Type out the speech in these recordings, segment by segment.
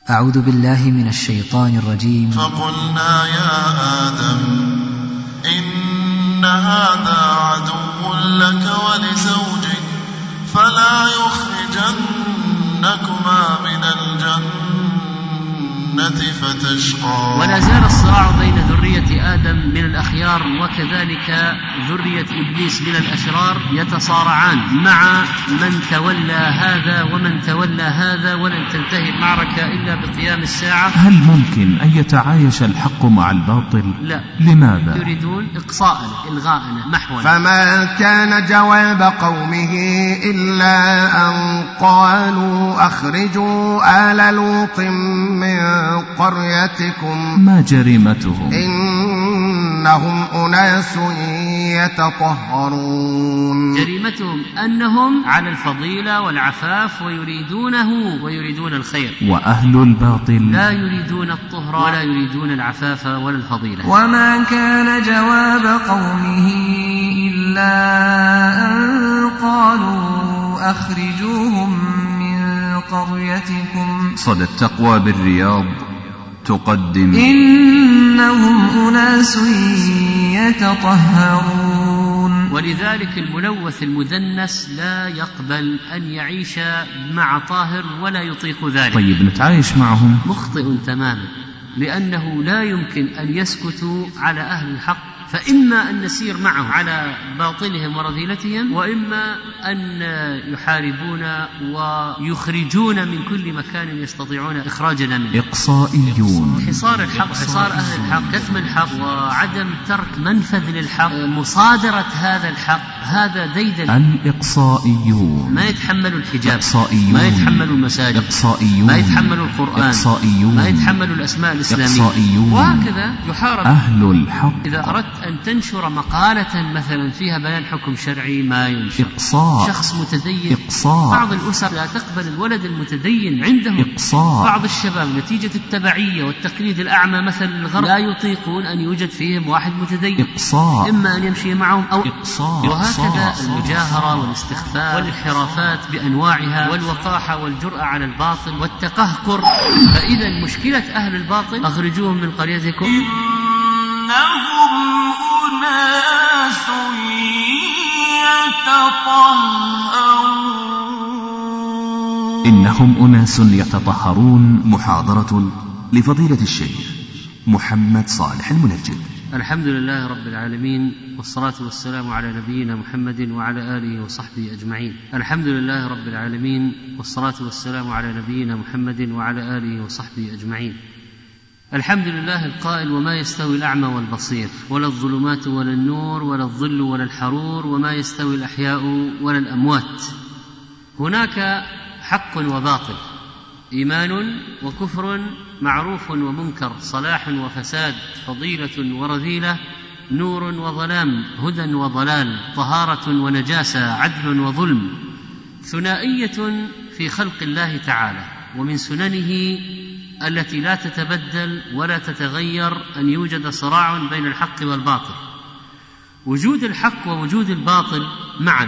أعوذ بالله من الشيطان الرجيم. فقلنا يا آدم إن هذا عدو لك ولزوجك فلا يخرجنكما من الجنة فتشقى. ولا زال الصراع بين ذرية آدم من الأخيار وكذلك ذرية إبليس من الأشرار يتصارعان مع من تولى هذا ومن تولى هذا، ولن تنتهي المعركة إلا بقيام الساعة. هل ممكن أن يتعايش الحق مع الباطل؟ لا. لماذا؟ يريدون إقصاءنا، إلغاءنا، محونا. فما كان جواب قومه إلا أن قالوا أخرجوا آل لوط من قريتكم. ما جريمتهم؟ إنهم أناس يتطهرون. جريمتهم أنهم على الفضيلة والعفاف ويريدون الخير. وأهل الباطل لا يريدون الطهر ولا يريدون العفاف ولا الفضيلة. وما كان جواب قومه إلا أن قالوا أخرجوهم من قريتكم. صدى التقوى بالرياض تقدم إنهم أناس يتطهرون. ولذلك الملوث المدنس لا يقبل أن يعيش مع طاهر ولا يطيق ذلك. طيب نتعايش معهم؟ مخطئ تماما، لأنه لا يمكن أن يسكتوا على أهل الحق، فإما أن نسير معهم على باطلهم ورذيلتهم، وإما أن يحاربون ويخرجون من كل مكان يستطيعون إخراجنا منه. إقصائيون. حصار الحق، حصار أهل الحق، كتم الحق وعدم ترك منفذ للحق، مصادرة هذا الحق، هذا ديدن. الإقصائيون ما يتحملوا الحجاب، إقصائيون. ما يتحملوا المساجد، إقصائيون. ما يتحملوا القرآن، إقصائيون. ما يتحملوا الأسماء الإسلامية، إقصائيون. وهكذا يحارب أهل الحق. إذا أردت أن تنشر مقالة مثلا فيها بيان حكم شرعي ما ينشر. إقصاء. شخص متدين. إقصاء. بعض الأسر لا تقبل الولد المتدين عندهم. إقصاء. بعض الشباب نتيجة التبعية والتقليد الأعمى مثلا للغرب لا يطيقون أن يوجد فيهم واحد متدين. إقصاء. إما أن يمشي معهم أو إقصاء. وهكذا المجاهرة والاستخفاف والانحرافات بأنواعها والوقاحة والجرأة على الباطل والتقهقر. فإذا مشكلة أهل الباطل أخرجوهم من قريتكم. إنهم أناس يتطهرون. محاضرة لفضيلة الشيخ محمد صالح المنجد. الحمد لله رب العالمين، والصلاة والسلام على نبينا محمد وعلى آله وصحبه أجمعين. الحمد لله رب العالمين، والصلاة والسلام على نبينا محمد وعلى آله وصحبه أجمعين. الحمد لله القائل: وما يستوي الأعمى والبصير ولا الظلمات ولا النور ولا الظل ولا الحرور وما يستوي الأحياء ولا الأموات. هناك حق وباطل، إيمان وكفر، معروف ومنكر، صلاح وفساد، فضيلة ورذيلة، نور وظلام، هدى وضلال، طهارة ونجاسة، عدل وظلم. ثنائية في خلق الله تعالى، ومن سننه التي لا تتبدل ولا تتغير أن يوجد صراع بين الحق والباطل. وجود الحق ووجود الباطل معا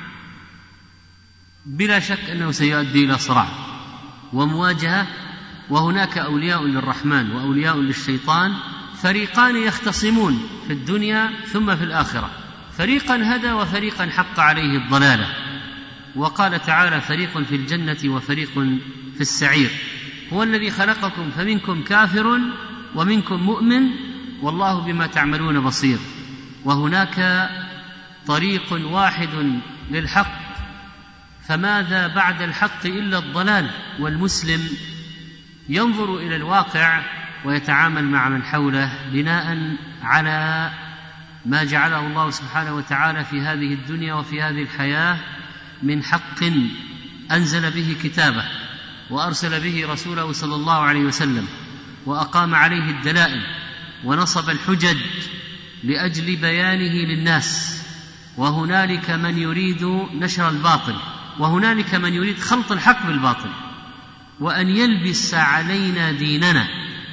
بلا شك أنه سيؤدي إلى صراع ومواجهة. وهناك أولياء للرحمن وأولياء للشيطان، فريقان يختصمون في الدنيا ثم في الآخرة، فريقا هدى وفريقا حق عليه الضلالة. وقال تعالى: فريق في الجنة وفريق في السعير. هو الذي خلقكم فمنكم كافر ومنكم مؤمن والله بما تعملون بصير. وهناك طريق واحد للحق، فماذا بعد الحق إلا الضلال. والمسلم ينظر إلى الواقع ويتعامل مع من حوله بناء على ما جعله الله سبحانه وتعالى في هذه الدنيا وفي هذه الحياة من حق أنزل به كتابه وأرسل به رسوله صلى الله عليه وسلم، وأقام عليه الدلائل ونصب الحجج لأجل بيانه للناس. وهنالك من يريد نشر الباطل، وهنالك من يريد خلط الحق بالباطل وأن يلبس علينا ديننا.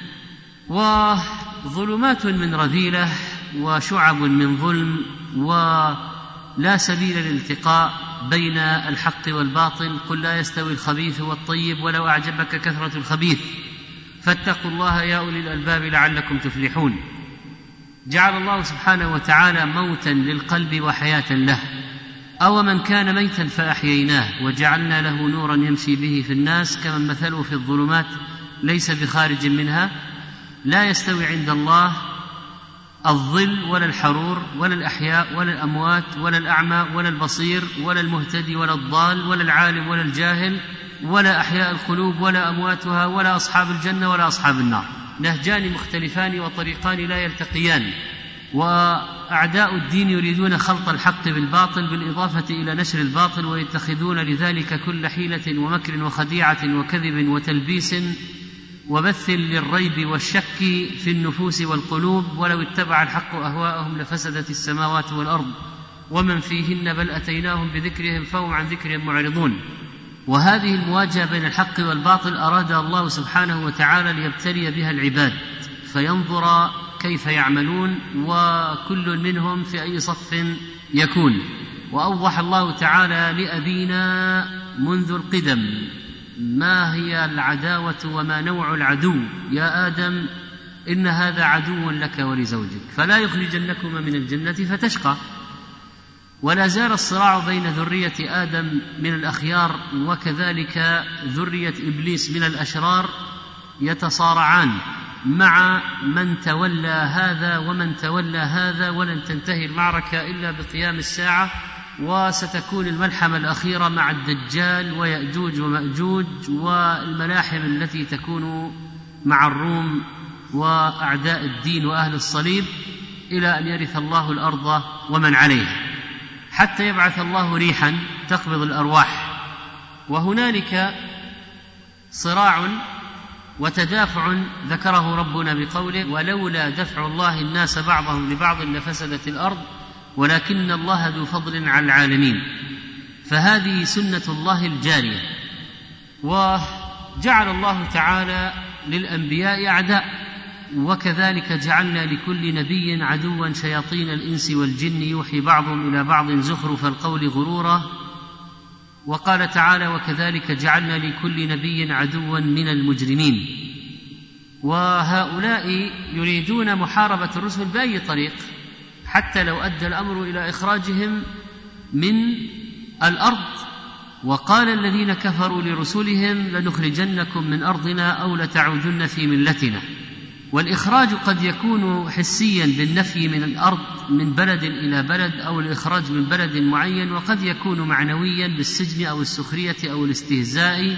وظلمات من رذيلة وشعب من ظلم، ولا سبيل للالتقاء بين الحق والباطل. قل لا يستوي الخبيث والطيب ولو أعجبك كثرة الخبيث فاتقوا الله يا أولي الألباب لعلكم تفلحون. جعل الله سبحانه وتعالى موتا للقلب وحياة له. أو من كان ميتا فأحييناه وجعلنا له نورا يمشي به في الناس كمن مثله في الظلمات ليس بخارج منها. لا يستوي عند الله الظل ولا الحرور ولا الأحياء ولا الأموات ولا الأعمى ولا البصير ولا المهتدي ولا الضال ولا العالم ولا الجاهل ولا أحياء القلوب ولا أمواتها ولا أصحاب الجنة ولا أصحاب النار. نهجان مختلفان وطريقان لا يلتقيان. وأعداء الدين يريدون خلط الحق بالباطل بالإضافة إلى نشر الباطل، ويتخذون لذلك كل حيلة ومكر وخديعة وكذب وتلبيس وبث للريب والشك في النفوس والقلوب. ولو اتبع الحق أهواءهم لفسدت السماوات والأرض ومن فيهن بل أتيناهم بذكرهم فهم عن ذكرهم معرضون. وهذه المواجهة بين الحق والباطل أراد الله سبحانه وتعالى ليبتلي بها العباد فينظر كيف يعملون وكل منهم في أي صف يكون. وأوضح الله تعالى لأبينا منذ القدم ما هي العداوة وما نوع العدو. يا آدم إن هذا عدو لك ولزوجك فلا يخرجنكما من الجنة فتشقى. ولا زال الصراع بين ذرية آدم من الأخيار وكذلك ذرية إبليس من الأشرار يتصارعان مع من تولى هذا ومن تولى هذا، ولن تنتهي المعركة إلا بقيام الساعة. وستكون الملحمة الأخيرة مع الدجال ويأجوج ومأجوج والملاحم التي تكون مع الروم وأعداء الدين وأهل الصليب إلى أن يرث الله الأرض ومن عليها حتى يبعث الله ريحا تقبض الأرواح. وهنالك صراع وتدافع ذكره ربنا بقوله ولولا دفع الله الناس بعضهم لبعض لفسدت الأرض ولكن الله ذو فضل على العالمين. فهذه سنة الله الجارية. وجعل الله تعالى للأنبياء أعداء، وكذلك جعلنا لكل نبي عدوا شياطين الإنس والجن يوحي بعضهم إلى بعض زخرف القول غرورا. وقال تعالى وكذلك جعلنا لكل نبي عدوا من المجرمين. وهؤلاء يريدون محاربة الرسل بأي طريق حتى لو أدى الأمر إلى إخراجهم من الأرض. وقال الذين كفروا لرسلهم لنخرجنكم من أرضنا أو لتعودن في ملتنا. والإخراج قد يكون حسيا بالنفي من الأرض من بلد إلى بلد أو الإخراج من بلد معين، وقد يكون معنويا بالسجن أو السخرية أو الاستهزاء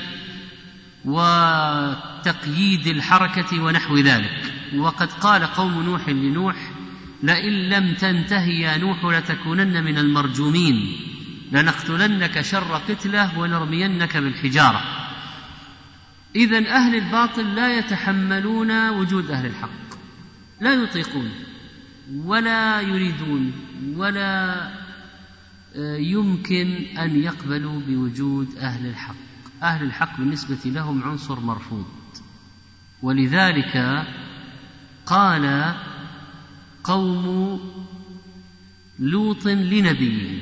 وتقييد الحركة ونحو ذلك. وقد قال قوم نوح لنوح لئن لم تنته يا نوح لتكونن من المرجومين لنقتلنك شر قتله ونرمينك بالحجارة. إذن أهل الباطل لا يتحملون وجود أهل الحق، لا يطيقون ولا يريدون ولا يمكن أن يقبلوا بوجود أهل الحق. أهل الحق بالنسبة لهم عنصر مرفوض. ولذلك قال قوم لوط لنبيهم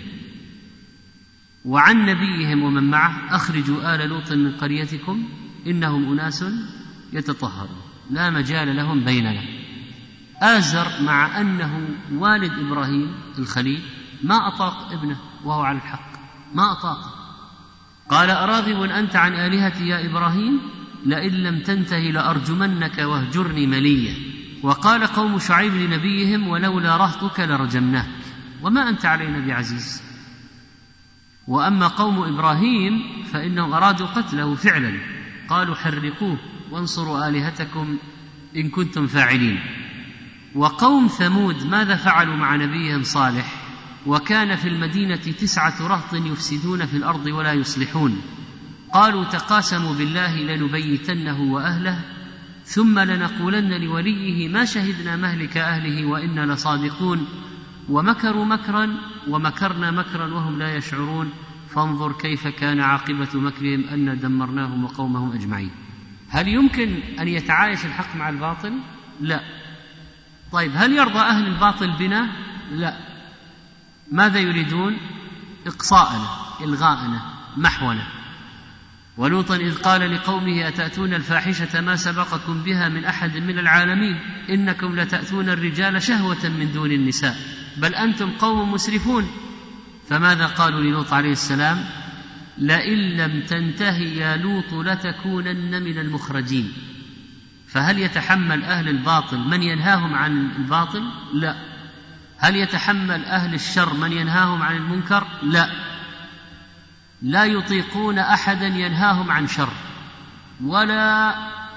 وعن نبيهم ومن معه أخرجوا آل لوط من قريتكم إنهم أناس يتطهرون. لا مجال لهم بيننا. آزر مع أنه والد إبراهيم الخليل ما أطاق ابنه وهو على الحق، ما أطاق. قال أراغب أنت عن آلهتي يا إبراهيم لئن لم تنته لأرجمنك واهجرني مليا. وقال قوم شعيب لنبيهم ولولا رهطك لرجمناك وما أنت علينا بعزيز. وأما قوم إبراهيم فإنهم أرادوا قتله فعلا، قالوا حرقوه وانصروا آلهتكم إن كنتم فاعلين. وقوم ثمود ماذا فعلوا مع نبيهم صالح؟ وكان في المدينة 9 رهط يفسدون في الأرض ولا يصلحون. قالوا تقاسموا بالله لنبيتنه وأهله ثم لنقولن لوليه ما شهدنا مهلك أهله وإنا لصادقون. ومكروا مكرا ومكرنا مكرا وهم لا يشعرون فانظر كيف كان عاقبة مكرهم أن دمرناهم وقومهم أجمعين. هل يمكن أن يتعايش الحق مع الباطل؟ لا. طيب هل يرضى أهل الباطل بنا؟ لا. ماذا يريدون؟ إقصاءنا، إلغاءنا، محونا. ولوطا إذ قال لقومه أتأتون الفاحشة ما سبقكم بها من أحد من العالمين إنكم لتأتون الرجال شهوة من دون النساء بل أنتم قوم مسرفون. فماذا قالوا للوط عليه السلام؟ لئن لم تنتهي يا لوط لتكونن من المخرجين. فهل يتحمل أهل الباطل من ينهاهم عن الباطل؟ لا. هل يتحمل أهل الشر من ينهاهم عن المنكر؟ لا. لا يطيقون أحدا ينهاهم عن شر ولا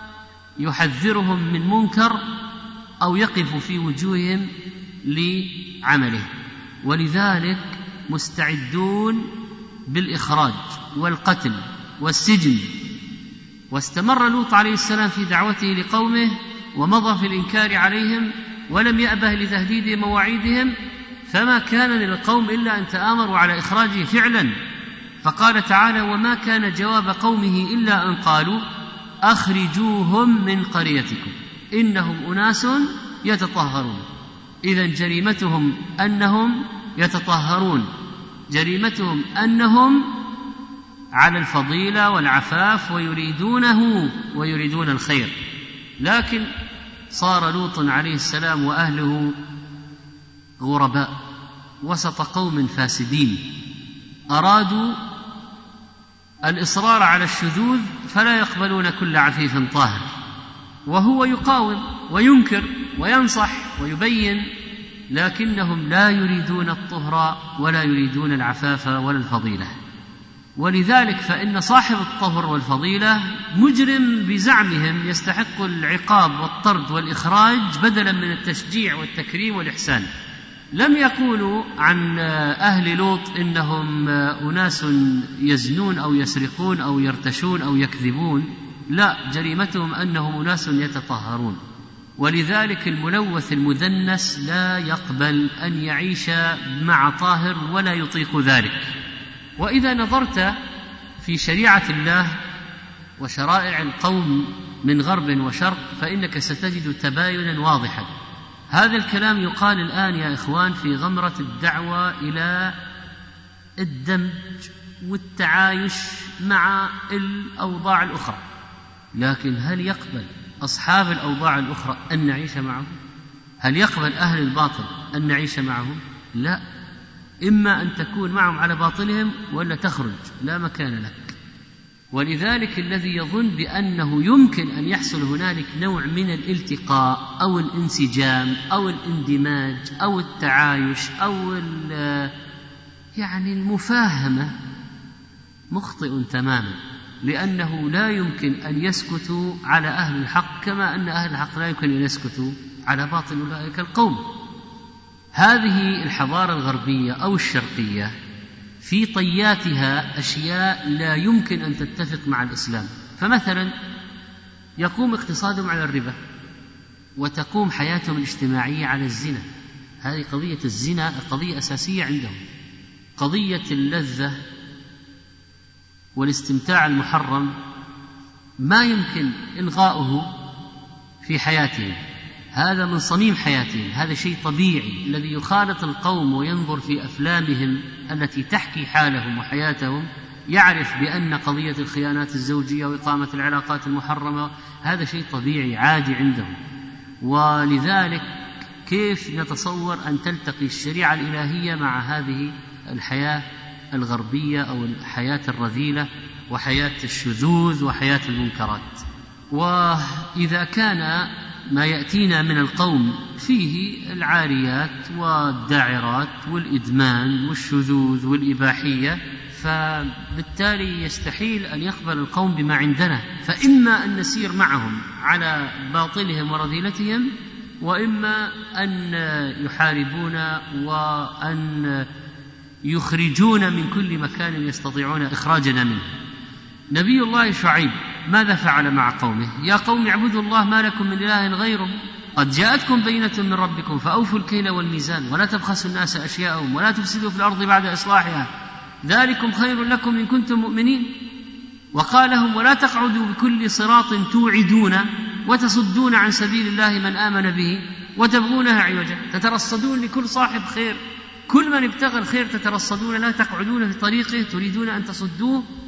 يحذرهم من منكر أو يقف في وجوههم لعمله، ولذلك مستعدون بالإخراج والقتل والسجن. واستمر لوط عليه السلام في دعوته لقومه ومضى في الإنكار عليهم ولم يأبه لتهديد مواعيدهم، فما كان للقوم إلا أن تآمروا على إخراجه فعلا. فقال تعالى وما كان جواب قومه إلا أن قالوا أخرجوهم من قريتكم إنهم أناس يتطهرون. إذن جريمتهم أنهم يتطهرون، جريمتهم أنهم على الفضيلة والعفاف ويريدون الخير. لكن صار لوط عليه السلام وأهله غرباء وسط قوم فاسدين أرادوا الإصرار على الشذوذ فلا يقبلون كل عفيف طاهر، وهو يقاوم وينكر وينصح ويبين، لكنهم لا يريدون الطهر ولا يريدون العفاف ولا الفضيلة. ولذلك فإن صاحب الطهر والفضيلة مجرم بزعمهم يستحق العقاب والطرد والإخراج بدلا من التشجيع والتكريم والإحسان. لم يقولوا عن أهل لوط إنهم أناس يزنون أو يسرقون أو يرتشون أو يكذبون، لا، جريمتهم أنهم أناس يتطهرون. ولذلك الملوث المدنس لا يقبل أن يعيش مع طاهر ولا يطيق ذلك. وإذا نظرت في شريعة الله وشرائع القوم من غرب وشرق فإنك ستجد تباينا واضحا. هذا الكلام يقال الآن يا إخوان في غمرة الدعوة إلى الدمج والتعايش مع الأوضاع الأخرى، لكن هل يقبل أصحاب الأوضاع الأخرى أن نعيش معهم؟ هل يقبل أهل الباطل أن نعيش معهم؟ لا، إما أن تكون معهم على باطلهم ولا تخرج، لا مكان لك. ولذلك الذي يظن بأنه يمكن أن يحصل هنالك نوع من الالتقاء أو الانسجام أو الاندماج أو التعايش أو المفاهمة مخطئ تماما، لأنه لا يمكن أن يسكتوا على أهل الحق كما أن أهل الحق لا يمكن أن يسكتوا على باطل أولئك القوم. هذه الحضارة الغربية أو الشرقية في طياتها أشياء لا يمكن أن تتفق مع الإسلام. فمثلا يقوم اقتصادهم على الربا وتقوم حياتهم الاجتماعية على الزنا. هذه قضية الزنا قضية أساسية عندهم، قضية اللذة والاستمتاع المحرم ما يمكن إلغاؤه في حياتهم، هذا من صميم حياتهم، هذا شيء طبيعي. الذي يخالط القوم وينظر في أفلامهم التي تحكي حالهم وحياتهم يعرف بأن قضية الخيانات الزوجية وإقامة العلاقات المحرمة هذا شيء طبيعي عادي عندهم. ولذلك كيف نتصور أن تلتقي الشريعة الإلهية مع هذه الحياة الغربية أو الحياة الرذيلة وحياة الشذوذ وحياة المنكرات؟ وإذا كان ما يأتينا من القوم فيه العاريات والداعرات والإدمان والشذوذ والإباحية، فبالتالي يستحيل أن يقبل القوم بما عندنا، فإما أن نسير معهم على باطلهم ورذيلتهم، وإما أن يحاربونا وأن يخرجون من كل مكان يستطيعون إخراجنا منه. نبي الله شعيب ماذا فعل مع قومه؟ يا قوم اعبدوا الله ما لكم من إله غيره قد جاءتكم بينة من ربكم فأوفوا الكيل والميزان ولا تبخسوا الناس أشياءهم ولا تفسدوا في الأرض بعد إصلاحها ذلكم خير لكم إن كنتم مؤمنين. وقال لهم ولا تقعدوا بكل صراط توعدون وتصدون عن سبيل الله من آمن به وتبغونها عوجا. تترصدون لكل صاحب خير، كل من ابتغى الخير تترصدون، لا تقعدون في طريقه تريدون أن تصدوه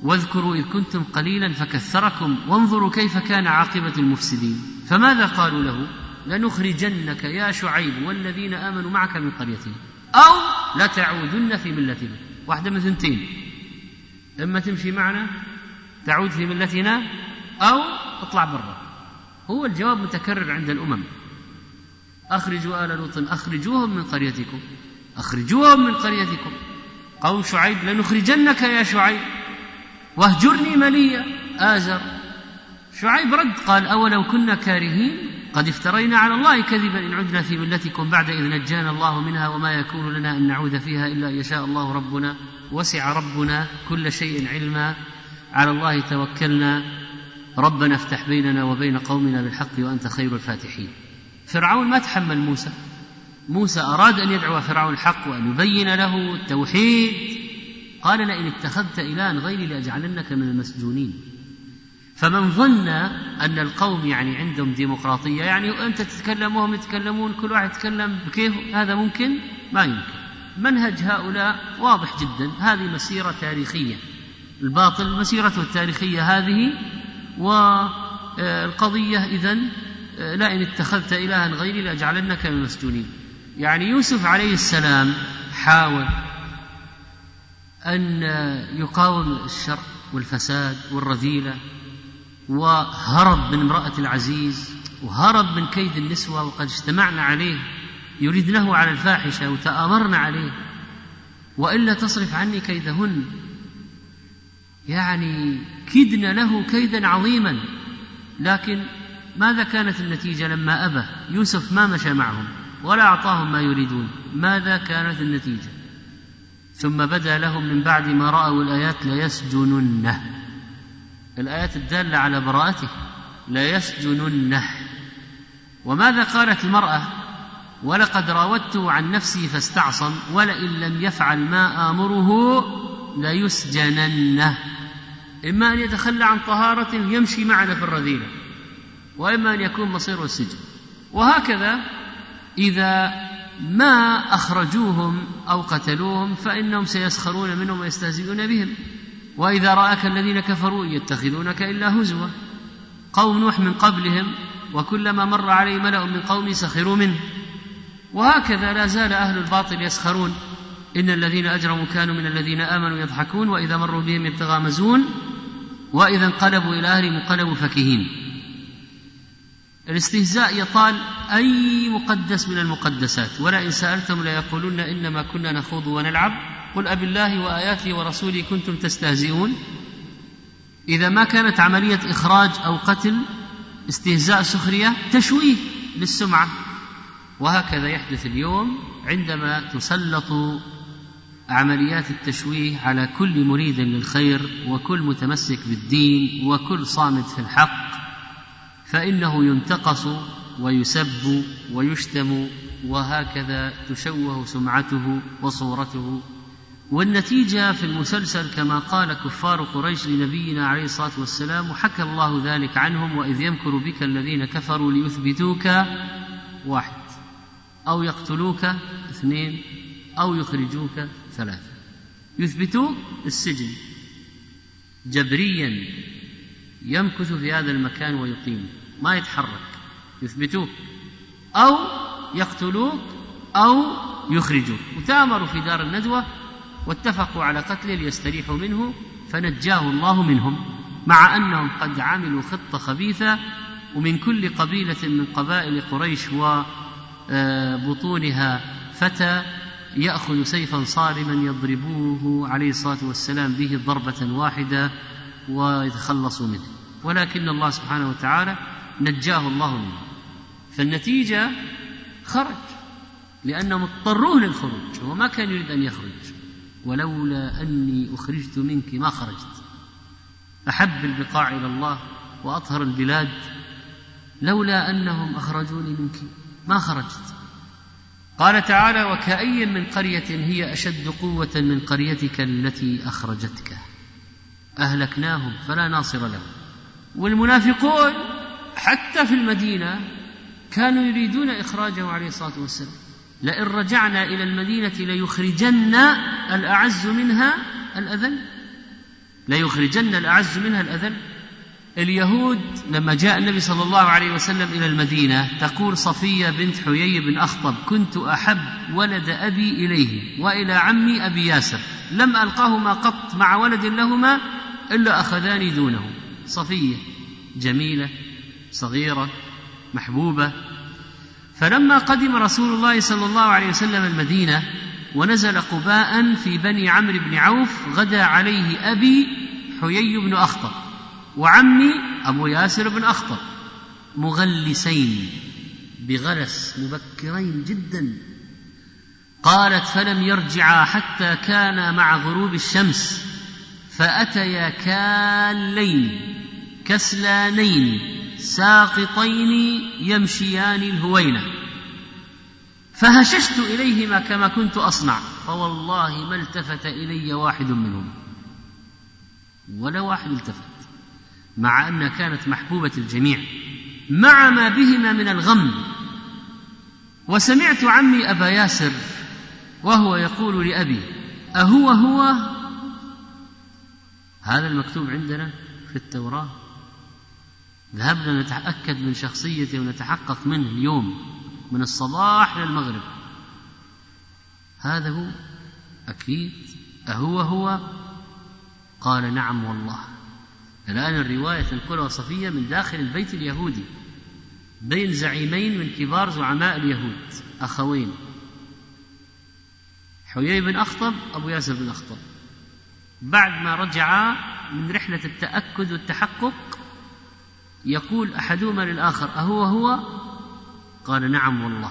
واذكروا إذ كنتم قليلا فكثركم وانظروا كيف كان عاقبة المفسدين. فماذا قالوا له؟ لنخرجنك يا شعيب والذين آمنوا معك من قريتنا أو لتعودن في ملتنا. واحدة من ثنتين، إما تمشي معنا تعود في ملتنا أو اطلع برا. هو الجواب متكرر عند الأمم: أخرجوا آل لوط أخرجوهم من قريتكم، أخرجوهم من قريتكم. قوم شعيب: لنخرجنك يا شعيب واهجرني مليا. آزر. شعيب رد قال: أولو كنا كارهين قد افترينا على الله كذبا إن عدنا في ملتكم بعد إذ نجانا الله منها وما يكون لنا أن نعود فيها إلا أن يشاء الله ربنا وسع ربنا كل شيء علما على الله توكلنا ربنا افتح بيننا وبين قومنا بالحق وأنت خير الفاتحين. فرعون ما تحمل موسى أراد أن يدعو فرعون الحق وأن يبين له التوحيد. قال: لئن اتخذت إلها غيري لأجعلنك من المسجونين. فمن ظن أن القوم يعني عندهم ديمقراطية، يعني أنت تتكلم وهم يتكلمون كل واحد يتكلم بكيفه، هذا ممكن؟ ما يمكن. منهج هؤلاء واضح جدا. هذه مسيرة تاريخية، الباطل مسيرته التاريخية هذه. والقضية إذن لئن اتخذت إلها غيري لأجعلنك من المسجونين. يعني يوسف عليه السلام حاول أن يقاوم الشر والفساد والرذيلة، وهرب من امرأة العزيز وهرب من كيد النسوة، وقد اجتمعنا عليه يريدنه على الفاحشة وتآمرنا عليه، وإلا تصرف عني كيدهن. يعني كدنا له كيدا عظيما. لكن ماذا كانت النتيجة لما أبى يوسف؟ ما مشى معهم ولا أعطاهم ما يريدون. ماذا كانت النتيجة؟ ثم بدا لهم من بعد ما رأوا الآيات ليسجننه، الآيات الدالة على براءته، ليسجننه. وماذا قالت المرأة؟ ولقد راودته عن نفسي فاستعصم ولئن لم يفعل ما آمره ليسجننه. إما أن يتخلى عن طهارة يمشي معنا في الرذيلة، وإما أن يكون مصيره السجن. وهكذا إذا ما أخرجوهم أو قتلوهم فإنهم سيسخرون منهم ويستهزئون بهم. وإذا رآك الذين كفروا يتخذونك إلا هزوا. قوم نوح من قبلهم وكلما مر عليه ملأ من قومه سخروا منه. وهكذا لا زال أهل الباطل يسخرون. إن الذين أجرموا كانوا من الذين آمنوا يضحكون وإذا مروا بهم يتغامزون وإذا انقلبوا إلى أهلهم انقلبوا فكهين. الاستهزاء يطال أي مقدس من المقدسات. ولئن سألتم ليقولون إنما كنا نخوض ونلعب قل أبالله وآياته ورسوله كنتم تستهزئون. إذا ما كانت عملية إخراج أو قتل، استهزاء سخرية، تشويه للسمعة. وهكذا يحدث اليوم عندما تسلط عمليات التشويه على كل مريد للخير وكل متمسك بالدين وكل صامد في الحق، فإنه ينتقص ويسب ويشتم، وهكذا تشوه سمعته وصورته. والنتيجة في المسلسل كما قال كفار قريش لنبينا عليه الصلاة والسلام، وحكى الله ذلك عنهم: وإذ يمكر بك الذين كفروا ليثبتوك 1 أو يقتلوك 2 أو يخرجوك 3. يثبتوك السجن جبريا، يمكث في هذا المكان ويقيم ما يتحرك، يثبتوك، أو يقتلوك أو يخرجوك. وتآمروا في دار الندوة واتفقوا على قتله ليستريحوا منه، فنجاه الله منهم، مع أنهم قد عملوا خطة خبيثة. ومن كل قبيلة من قبائل قريش وبطونها فتى يأخذ سيفا صارما يضربوه عليه الصلاة والسلام به ضربة واحدة ويتخلصوا منه، ولكن الله سبحانه وتعالى نجاه الله منه. فالنتيجة خرج لأنهم اضطروه للخروج، هو ما كان يريد أن يخرج. ولولا أني أخرجت منك ما خرجت. أحب البقاع إلى الله وأطهر البلاد، لولا أنهم أخرجوني منك ما خرجت. قال تعالى: وكأي من قرية هي أشد قوة من قريتك التي أخرجتك أهلكناهم فلا ناصر لهم. والمنافقون حتى في المدينة كانوا يريدون إخراجه عليه الصلاة والسلام. لئن رجعنا إلى المدينة ليخرجن الأعز منها الأذل. لا يخرجن الأعز منها الأذل. اليهود لما جاء النبي صلى الله عليه وسلم إلى المدينة تقول صفية بنت حيي بن أخطب: كنت أحب ولد أبي إليه وإلى عمي أبي ياسر، لم ألقاهما قط مع ولد لهما إلا أخذاني دونه. صفية جميلة صغيرة محبوبة. فلما قدم رسول الله صلى الله عليه وسلم المدينة ونزل قباء في بني عمرو بن عوف غدا عليه أبي حيي بن أخطب وعمي أبو ياسر بن أخطب مغلسين بغلس مبكرين جدا. قالت: فلم يرجعا حتى كانا مع غروب الشمس، فأتيا كالين كسلانين ساقطين يمشيان الهوينة، فهششت إليهما كما كنت أصنع، فوالله ما التفت إلي واحد منهم، ولا واحد التفت، مع أنها كانت محبوبة الجميع مع ما بهما من الغم. وسمعت عمي أبا ياسر وهو يقول لأبي: أهو هو هذا المكتوب عندنا في التوراة؟ ذهبنا نتأكد من شخصيته ونتحقق منه اليوم من الصباح للمغرب. هذا هو أكيد؟ أهو هو؟ قال: نعم والله. الآن الرواية تنقلها صفية من داخل البيت اليهودي بين زعيمين من كبار زعماء اليهود أخوين، حيي بن أخطب أبو ياسر بن أخطب. بعد ما رجعا من رحلة التأكد والتحقق يقول أحدهما للآخر: أهو هو؟ قال: نعم والله،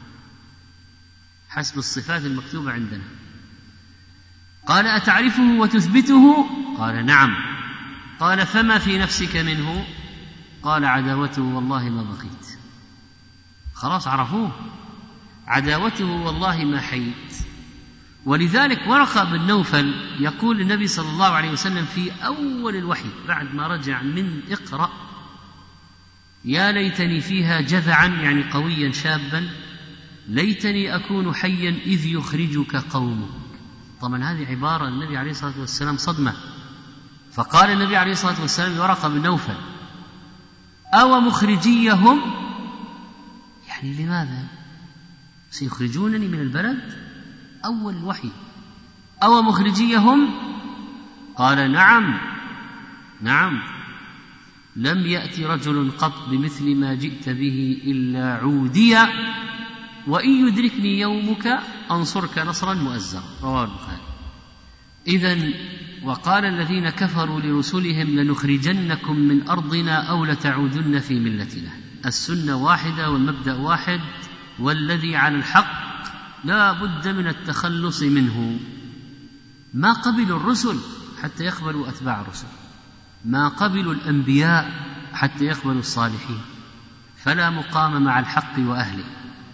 حسب الصفات المكتوبة عندنا. قال: أتعرفه وتثبته؟ قال: نعم. قال: فما في نفسك منه؟ قال: عداوته والله ما بقيت. خلاص عرفوه، عداوته والله ما حييت. ولذلك ورقة بن نوفل يقول للنبي صلى الله عليه وسلم في أول الوحي بعد ما رجع من اقرأ: يا ليتني فيها جذعا، يعني قويا شابا، ليتني أكون حيا إذ يخرجك قومك. طبعا هذه عبارة النبي عليه الصلاة والسلام صدمة. فقال النبي عليه الصلاة والسلام لورقة بن نوفل: أو مخرجيهم، يعني لماذا سيخرجونني من البلد؟ أول الوحي. أو مخرجيهم؟ قال: نعم نعم، لم يأتي رجل قط بمثل ما جئت به إلا عودي، وإن يدركني يومك أنصرك نصرا مؤزرا. رواه البخاري. إذن وقال الذين كفروا لرسلهم: لنخرجنكم من أرضنا أو لتعودن في ملتنا. السنة واحدة والمبدأ واحد، والذي على الحق لا بد من التخلص منه. ما قبلوا الرسل حتى يقبلوا أتباع الرسل، ما قبلوا الأنبياء حتى يقبلوا الصالحين، فلا مقام مع الحق وأهله.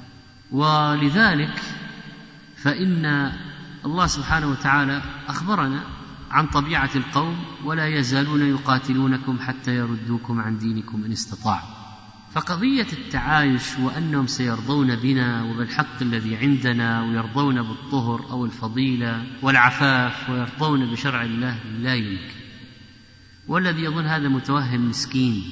ولذلك فإن الله سبحانه وتعالى أخبرنا عن طبيعة القوم: ولا يزالون يقاتلونكم حتى يردوكم عن دينكم إن استطاعوا. فقضية التعايش وأنهم سيرضون بنا وبالحق الذي عندنا، ويرضون بالطهر أو الفضيلة والعفاف، ويرضون بشرع الله، لا يمكن. والذي يظن هذا متوهم مسكين.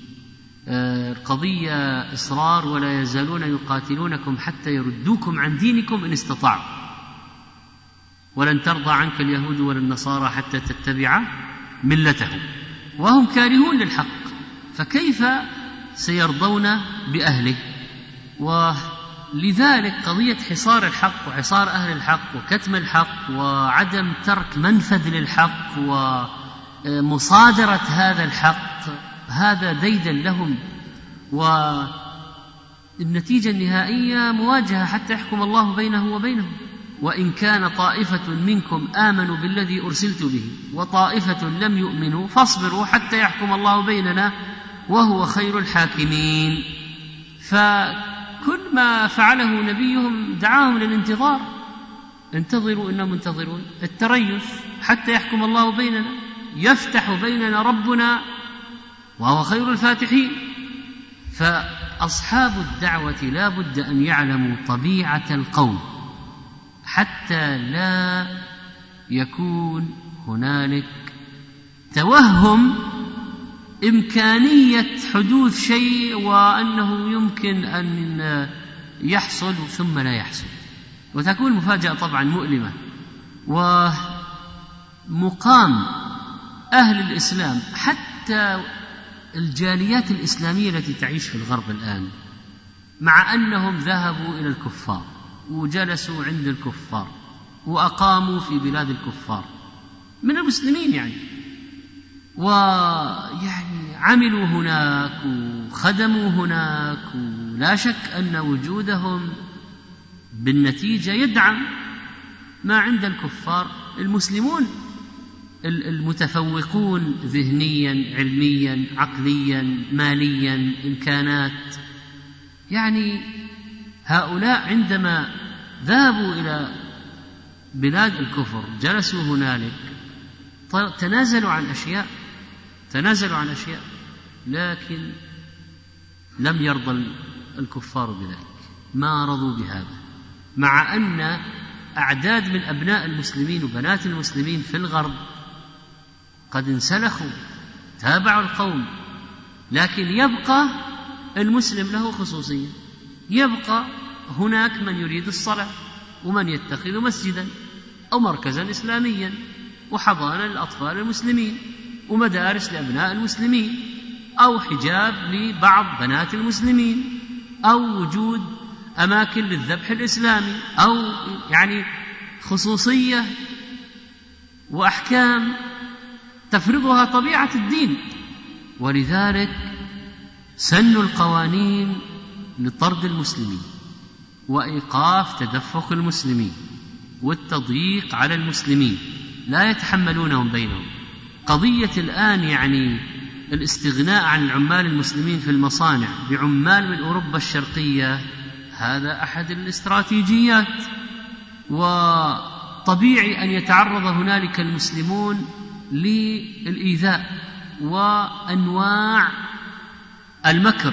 القضية إصرار: ولا يزالون يقاتلونكم حتى يردوكم عن دينكم إن استطاعوا، ولن ترضى عنك اليهود ولا النصارى حتى تتبع ملتهم، وهم كارهون للحق، فكيف سيرضون بأهله؟ ولذلك قضية حصار الحق وحصار أهل الحق وكتم الحق وعدم ترك منفذ للحق ومصادرة هذا الحق، هذا ديدا لهم، والنتيجة النهائية مواجهة حتى يحكم الله بينه وبينهم. وإن كان طائفة منكم آمنوا بالذي أرسلت به وطائفة لم يؤمنوا فاصبروا حتى يحكم الله بيننا وهو خير الحاكمين. فكل ما فعله نبيهم دعاهم للانتظار: انتظروا إنا منتظرون، التريث حتى يحكم الله بيننا، يفتح بيننا ربنا وهو خير الفاتحين. فأصحاب الدعوة لا بد أن يعلموا طبيعة القوم حتى لا يكون هنالك توهم إمكانية حدوث شيء وأنه يمكن أن يحصل ثم لا يحصل، وتكون المفاجأة طبعا مؤلمة. ومقام أهل الإسلام حتى الجاليات الإسلامية التي تعيش في الغرب الآن، مع أنهم ذهبوا إلى الكفار وجلسوا عند الكفار وأقاموا في بلاد الكفار من المسلمين يعني، ويعني عملوا هناك وخدموا هناك، ولا شك أن وجودهم بالنتيجة يدعم ما عند الكفار. المسلمون المتفوقون ذهنيا علميا عقليا ماليا إمكانات، يعني هؤلاء عندما ذهبوا إلى بلاد الكفر جلسوا هنالك تنازلوا عن أشياء، لكن لم يرضى الكفار بذلك، ما رضوا بهذا، مع أن أعداد من أبناء المسلمين وبنات المسلمين في الغرب قد انسلخوا تابعوا القوم، لكن يبقى المسلم له خصوصية، يبقى هناك من يريد الصلاة ومن يتخذ مسجدا أو مركزا إسلاميا وحضانة للأطفال المسلمين ومدارس لأبناء المسلمين أو حجاب لبعض بنات المسلمين أو وجود أماكن للذبح الإسلامي أو يعني خصوصية وأحكام تفرضها طبيعة الدين. ولذلك سنوا القوانين لطرد المسلمين وإيقاف تدفق المسلمين والتضييق على المسلمين، لا يتحملونهم بينهم. قضية الآن يعني الاستغناء عن العمال المسلمين في المصانع بعمال من أوروبا الشرقية، هذا أحد الاستراتيجيات، وطبيعي أن يتعرض هنالك المسلمون للإيذاء وأنواع المكر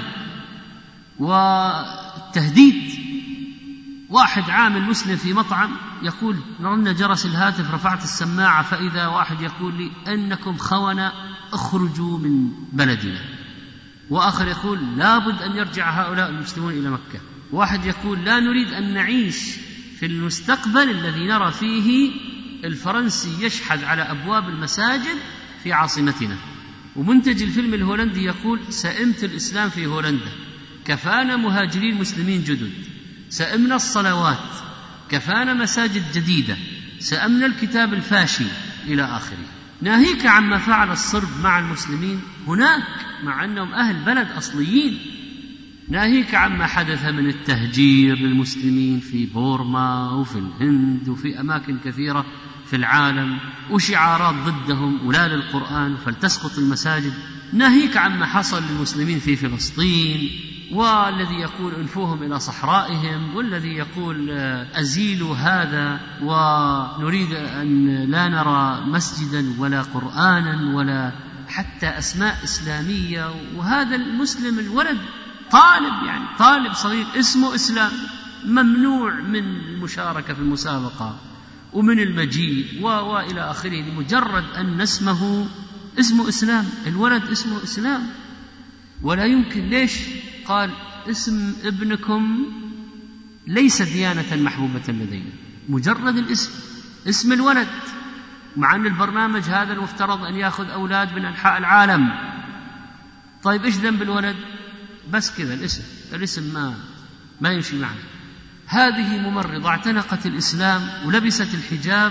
والتهديد. واحد عامل مسلم في مطعم يقول رن جرس الهاتف، رفعت السماعة فإذا واحد يقول لي أنكم خونة اخرجوا من بلدنا، وآخر يقول لابد أن يرجع هؤلاء المسلمون إلى مكة، واحد يقول لا نريد أن نعيش في المستقبل الذي نرى فيه الفرنسي يشحذ على أبواب المساجد في عاصمتنا. ومنتج الفيلم الهولندي يقول سئمت الإسلام في هولندا، كفانا مهاجرين مسلمين جدد، سئمنا الصلوات، كفانا مساجد جديدة، سئمنا الكتاب الفاشي إلى آخره. ناهيك عما فعل الصرب مع المسلمين هناك مع أنهم أهل بلد أصليين، ناهيك عما حدث من التهجير للمسلمين في بورما وفي الهند وفي أماكن كثيرة في العالم وشعارات ضدهم ولا للقرآن فلتسقط المساجد، ناهيك عما حصل للمسلمين في فلسطين، والذي يقول انفوهم إلى صحرائهم، والذي يقول أزيلوا هذا ونريد أن لا نرى مسجدا ولا قرآنا ولا حتى أسماء إسلامية. وهذا المسلم الولد طالب يعني طالب صغير اسمه إسلام، ممنوع من المشاركة في المسابقة ومن المجيء وإلى آخره، لمجرد أن اسمه إسلام، الولد اسمه إسلام. ولا يمكن، ليش؟ قال اسم ابنكم ليس ديانة محبوبة لدينا، مجرد الاسم، اسم الولد، مع أن البرنامج هذا المفترض أن يأخذ أولاد من أنحاء العالم. طيب إيش ذنب الولد؟ بس كذا الاسم ما يمشي معه. هذه ممرضة اعتنقت الإسلام ولبست الحجاب،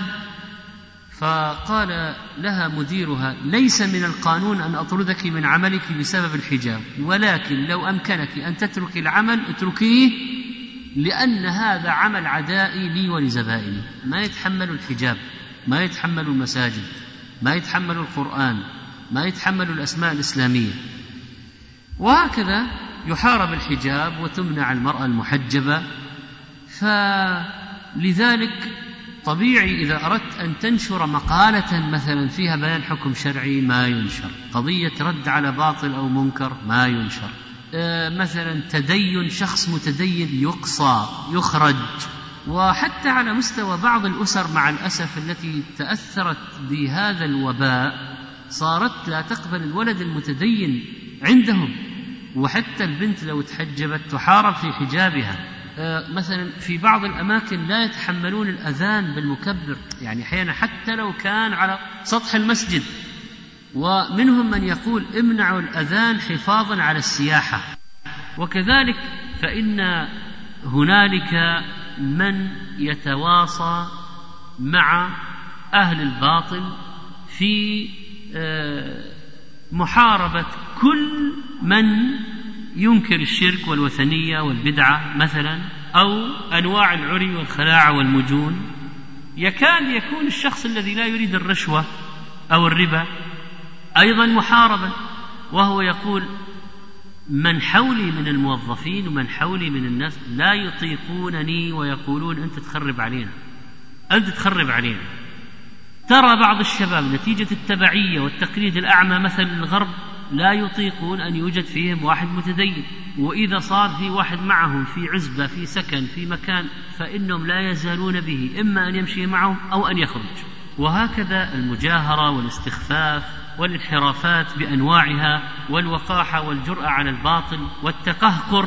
فقال لها مديرها ليس من القانون أن أطردك من عملك بسبب الحجاب، ولكن لو أمكنك أن تترك العمل اتركيه، لأن هذا عمل عدائي لي ولزبائني. ما يتحملوا الحجاب، ما يتحملوا المساجد، ما يتحملوا القرآن، ما يتحملوا الأسماء الإسلامية. وهكذا يحارب الحجاب وتمنع المرأة المحجبة. فلذلك طبيعي إذا أردت أن تنشر مقالة مثلا فيها بيان حكم شرعي ما ينشر، قضية رد على باطل أو منكر ما ينشر، مثلا تدين شخص متدين يقصى يخرج. وحتى على مستوى بعض الأسر مع الأسف التي تأثرت بهذا الوباء صارت لا تقبل الولد المتدين عندهم، وحتى البنت لو تحجبت تحارب في حجابها. مثلا في بعض الأماكن لا يتحملون الأذان بالمكبر، يعني أحيانا حتى لو كان على سطح المسجد، ومنهم من يقول امنعوا الأذان حفاظا على السياحة. وكذلك فإن هنالك من يتواصى مع أهل الباطل في محاربة كل من ينكر الشرك والوثنية والبدعة مثلا، أو أنواع العري والخلاعة والمجون. يكاد يكون الشخص الذي لا يريد الرشوة أو الربا أيضا محاربا، وهو يقول من حولي من الموظفين ومن حولي من الناس لا يطيقونني ويقولون أنت تخرب علينا، أنت تخرب علينا. ترى بعض الشباب نتيجة التبعية والتقليد الأعمى مثل الغرب لا يطيقون أن يوجد فيهم واحد متدين، وإذا صار في واحد معهم في عزبة في سكن في مكان فإنهم لا يزالون به، إما أن يمشي معهم أو أن يخرج. وهكذا المجاهرة والاستخفاف والانحرافات بأنواعها والوقاحة والجرأة على الباطل والتقهقر،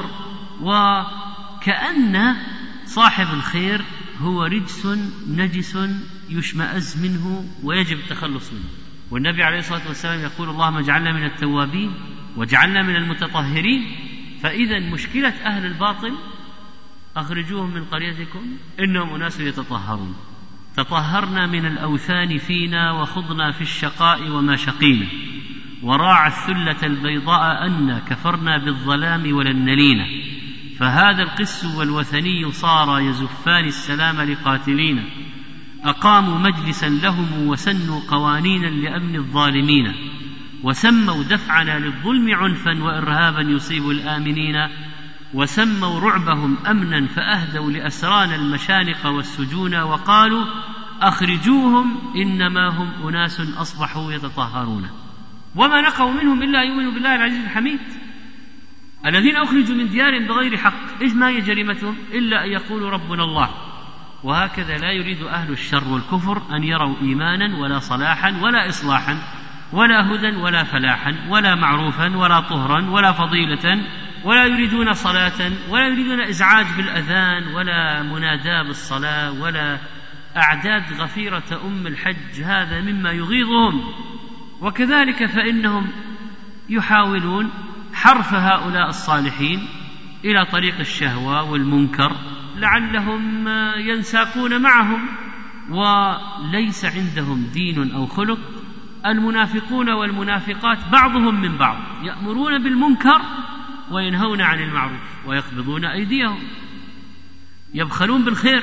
وكأن صاحب الخير هو رجس نجس يشمئز منه ويجب التخلص منه. والنبي عليه الصلاة والسلام يقول اللهم اجعلنا من التوابين واجعلنا من المتطهرين. فإذا مشكلة أهل الباطل أخرجوهم من قريتكم إنهم أناس يتطهرون. تطهرنا من الأوثان فينا وخضنا في الشقاء وما شقينا، وراع الثلة البيضاء أن كفرنا بالظلام ولن نلينا. فهذا القس والوثني صار يزفان السلام لقاتلين، أقاموا مجلسا لهم وسنوا قوانينا لأمن الظالمين، وسموا دفعنا للظلم عنفا وإرهابا يصيب الآمنين، وسموا رعبهم أمنا فأهدوا لأسرانا المشانق والسجون، وقالوا أخرجوهم إنما هم أناس أصبحوا يتطهرون. وما نقوا منهم إلا يؤمنوا بالله العزيز الحميد الذين أخرجوا من ديارهم بغير حق. إيش ما هي جريمتهم إلا أن يقولوا ربنا الله. وهكذا لا يريد أهل الشر والكفر أن يروا إيمانا ولا صلاحا ولا إصلاحا ولا هدى ولا فلاحا ولا معروفا ولا طهرا ولا فضيلة، ولا يريدون صلاة ولا يريدون إزعاج بالأذان ولا مناداة بالصلاة ولا أعداد غفيرة الحج. هذا مما يغيظهم. وكذلك فإنهم يحاولون حرف هؤلاء الصالحين إلى طريق الشهوة والمنكر لعلهم ينساقون معهم، وليس عندهم دين أو خلق. المنافقون والمنافقات بعضهم من بعض، يأمرون بالمنكر وينهون عن المعروف ويقبضون أيديهم، يبخلون بالخير،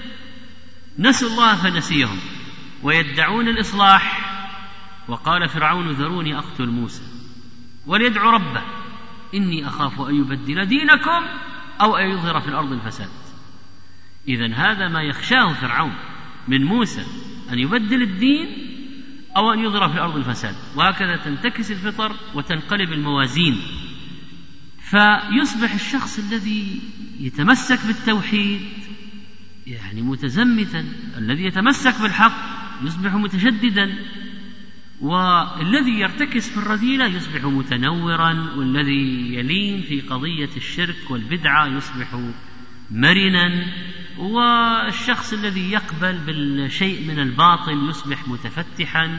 نسوا الله فنسيهم، ويدعون الإصلاح. وقال فرعون ذروني أقتل موسى وليدعو ربه إني أخاف أن يبدل دينكم أو أن يظهر في الأرض الفساد. إذن هذا ما يخشاه فرعون من موسى، أن يبدل الدين أو أن يظهر في الأرض الفساد. وهكذا تنتكس الفطر وتنقلب الموازين، فيصبح الشخص الذي يتمسك بالتوحيد يعني متزمتا، الذي يتمسك بالحق يصبح متشددا، والذي يرتكز في الرذيلة يصبح متنورا، والذي يلين في قضية الشرك والبدعة يصبح مرنا، والشخص الذي يقبل بالشيء من الباطل يصبح متفتحا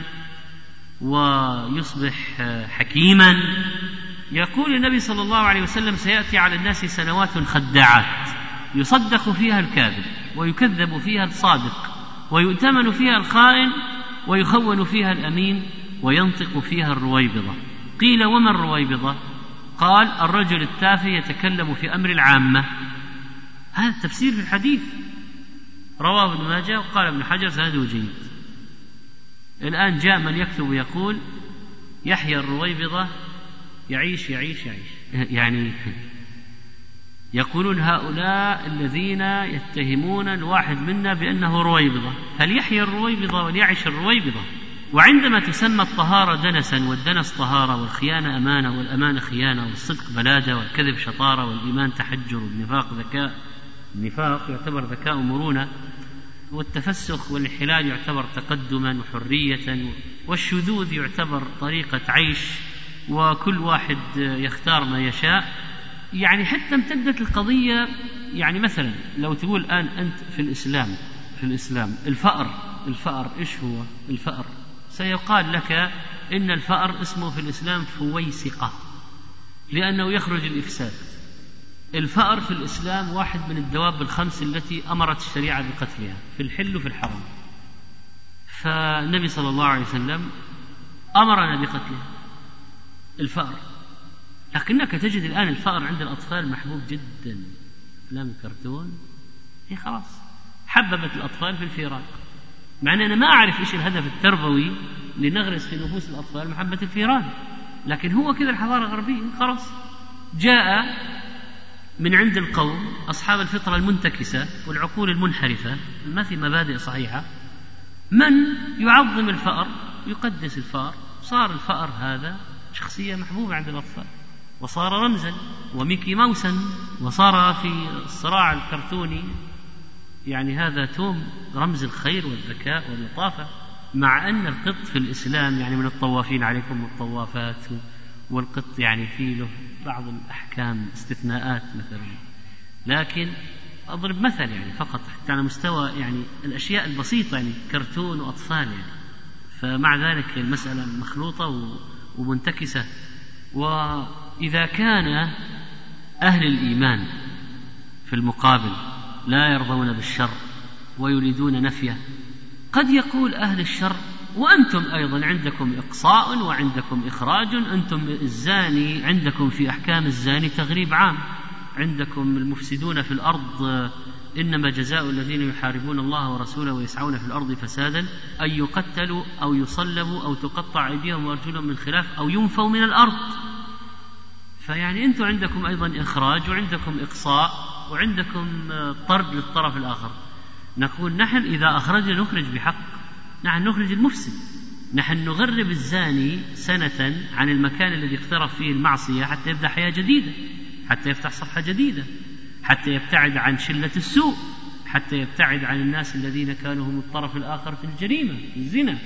ويصبح حكيما. يقول النبي صلى الله عليه وسلم سيأتي على الناس سنوات خداعات يصدق فيها الكاذب ويكذب فيها الصادق ويؤتمن فيها الخائن ويخون فيها الأمين وينطق فيها الرويبضة. قيل وما الرويبضة؟ قال الرجل التافه يتكلم في أمر العامة. هذا التفسير في الحديث رواه ابن ماجه، وقال ابن حجر سنده جيد. الآن جاء من يكتب يقول يحيى الرويبضة يعيش يعني يقولون هؤلاء الذين يتهمون الواحد منا بأنه رويبضة، هل يحيى الرويبضة وليعيش الرويبضة؟ وعندما تسمى الطهارة دنسا والدنس طهارة والخيانة أمانة والأمانة خيانة والصدق بلادة والكذب شطارة والإيمان تحجر والنفاق ذكاء، النفاق يعتبر ذكاء مرونة، والتفسخ والانحلال يعتبر تقدما وحرية والشذوذ يعتبر طريقة عيش، وكل واحد يختار ما يشاء. يعني حتى امتدت القضية، يعني مثلا لو تقول الآن أنت في الإسلام الفأر إيش هو الفأر؟ سيقال لك إن الفأر اسمه في الإسلام فويسقة، لأنه يخرج الإفساد. الفأر في الإسلام واحد من الدواب الخمس التي أمرت الشريعة بقتلها في الحل وفي الحرم، فالنبي صلى الله عليه وسلم أمرنا بقتلها الفأر. لكنك تجد الآن الفأر عند الأطفال محبوب جدا، أفلام الكرتون هي خلاص حببت الأطفال في الفيران، مع أن أنا ما أعرف إيش الهدف التربوي لنغرس في نفوس الأطفال محبة الفيران، لكن هو كذا الحضارة الغربية خلاص. جاء من عند القوم أصحاب الفطرة المنتكسة والعقول المنحرفة، ما في مبادئ صحيحة، من يعظم الفأر يقدس الفأر، صار الفأر هذا شخصية محبوبة عند الأطفال، وصار رمزا وميكي موسا، وصار في الصراع الكرتوني يعني هذا توم رمز الخير والذكاء واللطافة، مع أن القط في الإسلام يعني من الطوافين عليكم والطوافات، والقط يعني فيه له بعض الأحكام استثناءات مثلا. لكن أضرب مثل يعني فقط حتى على مستوى يعني الأشياء البسيطة، يعني كرتون وأطفال يعني، فمع ذلك المسألة مخلوطة ومنتكسة. وإذا كان أهل الإيمان في المقابل لا يرضون بالشر ويريدون نفيه، قد يقول أهل الشر وأنتم أيضا عندكم إقصاء وعندكم إخراج، أنتم الزاني عندكم في أحكام الزاني تغريب عام، عندكم المفسدون في الأرض إنما جزاء الذين يحاربون الله ورسوله ويسعون في الأرض فسادا أن يقتلوا أو يصلبوا أو تقطع أيديهم وأرجلهم من خلاف أو ينفوا من الأرض. فيعني أنتم عندكم أيضا إخراج وعندكم إقصاء وعندكم طرد للطرف الآخر. نقول نحن إذا أخرجنا نخرج بحق، نحن نخرج المفسد، نحن نغرب الزاني سنة عن المكان الذي اقترف فيه المعصية حتى يبدأ حياة جديدة، حتى يفتح صفحة جديدة، حتى يبتعد عن شلة السوء، حتى يبتعد عن الناس الذين كانوا هم الطرف الآخر في الجريمة في الزنا،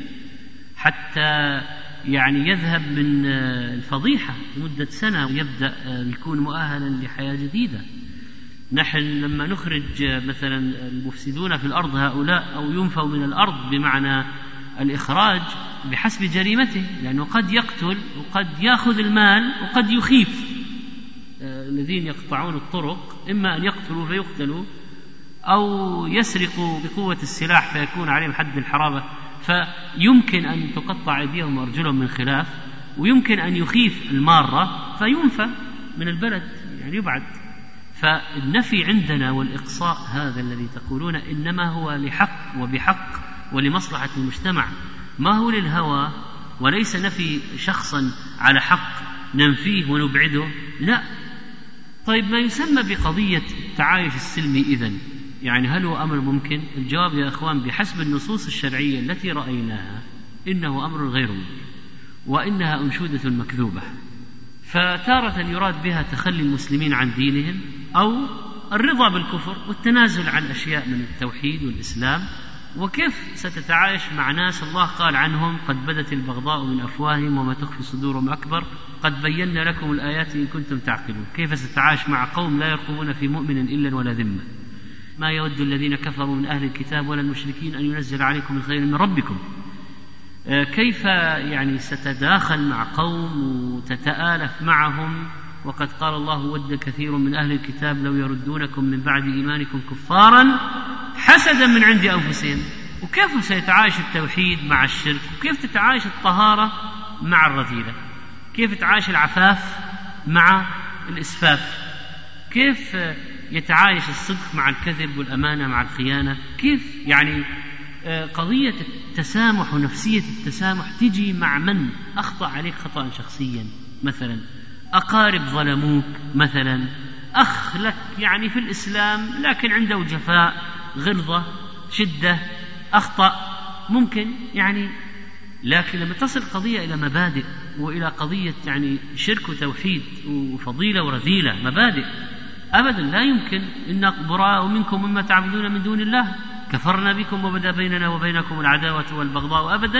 حتى يعني يذهب من الفضيحة لمدة سنة ويبدأ يكون مؤهلا لحياة جديدة. نحن لما نخرج مثلا المفسدون في الأرض هؤلاء أو ينفوا من الأرض بمعنى الإخراج بحسب جريمته، لأنه قد يقتل وقد يأخذ المال وقد يخيف. الذين يقطعون الطرق إما أن يقتلوا فيقتلوا أو يسرقوا بقوة السلاح فيكون عليهم حد الحرابة، فيمكن أن تقطع أيديهم وأرجلهم من خلاف، ويمكن أن يخيف المارة فينفى من البلد يعني يبعد. فالنفي عندنا والإقصاء هذا الذي تقولون إنما هو لحق وبحق ولمصلحة المجتمع، ما هو للهوى، وليس نفي شخصا على حق ننفيه ونبعده، لا. طيب ما يسمى بقضية التعايش السلمي إذن يعني هل هو أمر ممكن؟ الجواب يا أخوان بحسب النصوص الشرعية التي رأيناها إنه أمر غير ممكن، وإنها أنشودة مكذوبة. فتارة يراد بها تخلي المسلمين عن دينهم أو الرضا بالكفر والتنازل عن أشياء من التوحيد والإسلام. وكيف ستتعايش مع ناس الله قال عنهم قد بدت البغضاء من أفواههم وما تخفي صدورهم أكبر قد بينا لكم الآيات إن كنتم تعقلون؟ كيف ستتعايش مع قوم لا يرقبون في مؤمن إلا ولا ذمة؟ ما يود الذين كفروا من أهل الكتاب ولا المشركين أن ينزل عليكم من خير من ربكم. كيف يعني ستداخل مع قوم وتتآلف معهم وقد قال الله ود كثير من أهل الكتاب لو يردونكم من بعد إيمانكم كفارا حسدا من عند أنفسهم؟ وكيف سيتعايش التوحيد مع الشرك؟ وكيف تتعايش الطهارة مع الرذيلة؟ كيف تتعايش العفاف مع الإسفاف؟ كيف يتعايش الصدق مع الكذب والأمانة مع الخيانة؟ كيف يعني قضية التسامح ونفسية التسامح تجي مع من أخطأ عليك خطأ شخصيا، مثلا أقارب ظلموك، مثلا أخ لك يعني في الإسلام لكن عنده جفاء غلظة شدة أخطأ ممكن يعني. لكن لما تصل قضية إلى مبادئ وإلى قضية يعني شرك وتوحيد وفضيلة ورذيلة مبادئ، أبدا لا يمكن إن براء منكم مما تعبدون من دون الله كفرنا بكم وبدا بيننا وبينكم العداوة والبغضاء أبدا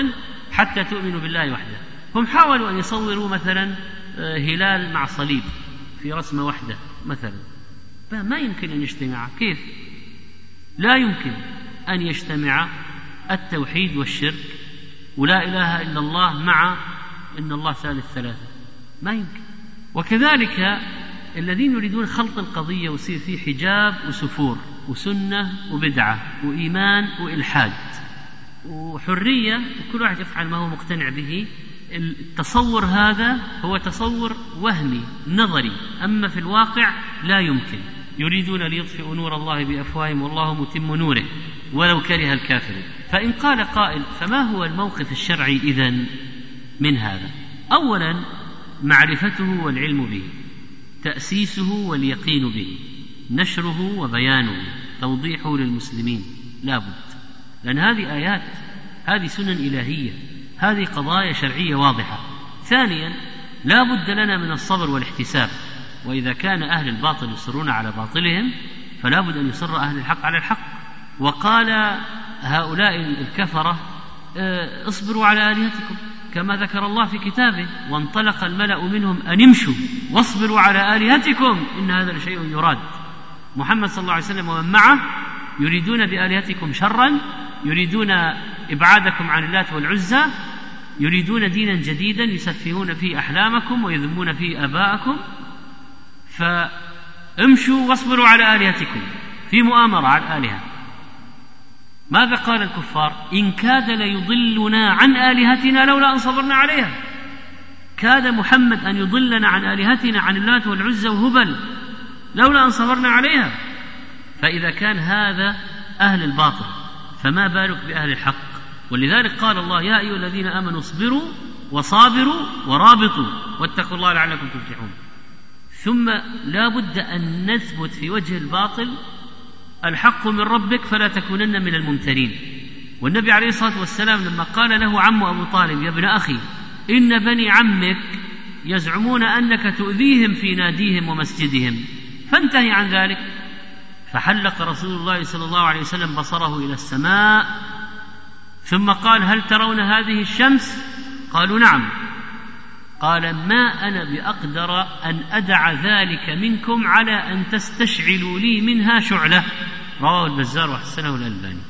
حتى تؤمنوا بالله وحده. هم حاولوا أن يصوروا مثلا هلال مع صليب في رسمة واحدة مثلا، ما يمكن أن يجتمع. كيف؟ لا يمكن أن يجتمع التوحيد والشرك ولا إله إلا الله مع إن الله ثالث ثلاثة، ما يمكن. وكذلك الذين يريدون خلط القضية ويصير فيه حجاب وسفور وسنة وبدعة وإيمان وإلحاد وحرية، وكل واحد يفعل ما هو مقتنع به. التصور هذا هو تصور وهمي نظري، أما في الواقع لا يمكن. يريدون ليطفئوا نور الله بأفواههم والله متم نوره ولو كره الكافرون. فإن قال قائل فما هو الموقف الشرعي إذن من هذا؟ أولا معرفته والعلم به، تأسيسه واليقين به، نشره وبيانه، توضيحه للمسلمين، لا بد، لأن هذه آيات، هذه سنن إلهية، هذه قضايا شرعية واضحة. ثانيا لا بد لنا من الصبر والاحتساب، وإذا كان أهل الباطل يصرون على باطلهم فلا بد أن يصر أهل الحق على الحق. وقال هؤلاء الكفرة اصبروا على آلهتكم كما ذكر الله في كتابه، وانطلق الملأ منهم أن امشوا واصبروا على آلهتكم إن هذا لشيء يراد. محمد صلى الله عليه وسلم ومن معه يريدون بآلهتكم شرا، يريدون إبعادكم عن اللات والعزى، يريدون دينا جديدا يسفهون فيه أحلامكم ويذمون فيه آباءكم. فامشوا واصبروا على آلهتكم، في مؤامرة على الآلهة. ماذا قال الكفار؟ إن كاد ليضلنا عن آلهتنا لولا أن صبرنا عليها. كاد محمد أن يضلنا عن آلهتنا، عن اللات والعزى وهبل، لولا أن صبرنا عليها. فإذا كان هذا أهل الباطل فما بالك بأهل الحق؟ ولذلك قال الله يا أيها الذين آمنوا اصبروا وصابروا ورابطوا واتقوا الله لعلكم تفلحون. ثم لا بد أن نثبت في وجه الباطل الحق من ربك فلا تكونن من الممترين. والنبي عليه الصلاة والسلام لما قال له عمه أبو طالب يا ابن أخي إن بني عمك يزعمون أنك تؤذيهم في ناديهم ومسجدهم فانتهي عن ذلك، فحلق رسول الله صلى الله عليه وسلم بصره إلى السماء ثم قال هل ترون هذه الشمس؟ قالوا نعم. قال ما أنا بأقدر أن أدع ذلك منكم على أن تستشعلوا لي منها شعلة. رواه البزار وحسنه الألباني.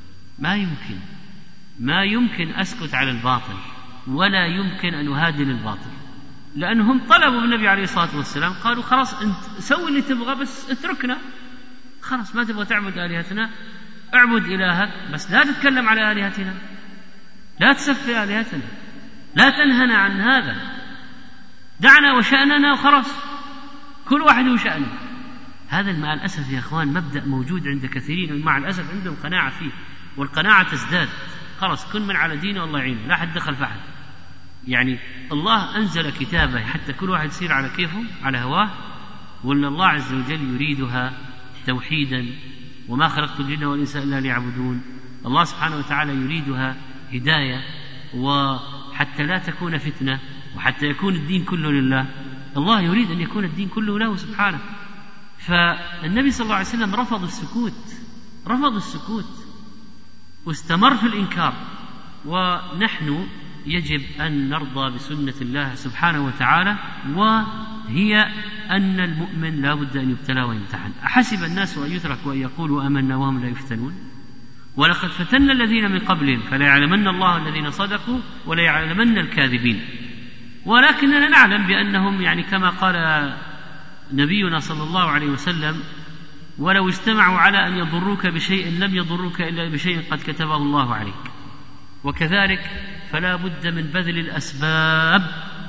ما يمكن أسكت على الباطل ولا يمكن أن أهادن الباطل، لأنهم طلبوا النبي عليه الصلاة والسلام قالوا خلاص أنت سوي اللي تبغى بس اتركنا، خلاص ما تبغى تعبد آلهتنا اعبد إلهك بس لا تتكلم على آلهتنا، لا تسفه آلهتنا، لا تنهنا عن هذا، دعنا وشأننا وخلاص كل واحد وشأنه. هذا مع الأسف يا أخوان مبدأ موجود عند كثيرين، ومع الأسف عندهم قناعة فيه، والقناعة تزداد. خلاص كل من على دينه الله يعينه، لا حد دخل فحد. يعني الله أنزل كتابه حتى كل واحد يصير على كيفه على هواه، ولا الله عز وجل يريدها توحيدا وما خلقت الجن والإنس إلا ليعبدون. الله سبحانه وتعالى يريدها هداية وحتى لا تكون فتنة وحتى يكون الدين كله لله. الله يريد أن يكون الدين كله له سبحانه. فالنبي صلى الله عليه وسلم رفض السكوت واستمر في الإنكار، ونحن يجب أن نرضى بسنة الله سبحانه وتعالى، وهي أن المؤمن لا بد أن يبتلى ويمتحن. أحسب الناس أن يتركوا أن يقولوا آمنا وهم لا يفتنون ولقد فتنا الذين من قبلهم فلا يعلمن الله الذين صدقوا ولا يعلمن الكاذبين. ولكننا نعلم بأنهم يعني كما قال نبينا صلى الله عليه وسلم ولو اجتمعوا على أن يضروك بشيء لم يضروك إلا بشيء قد كتبه الله عليك. وكذلك فلا بد من بذل الأسباب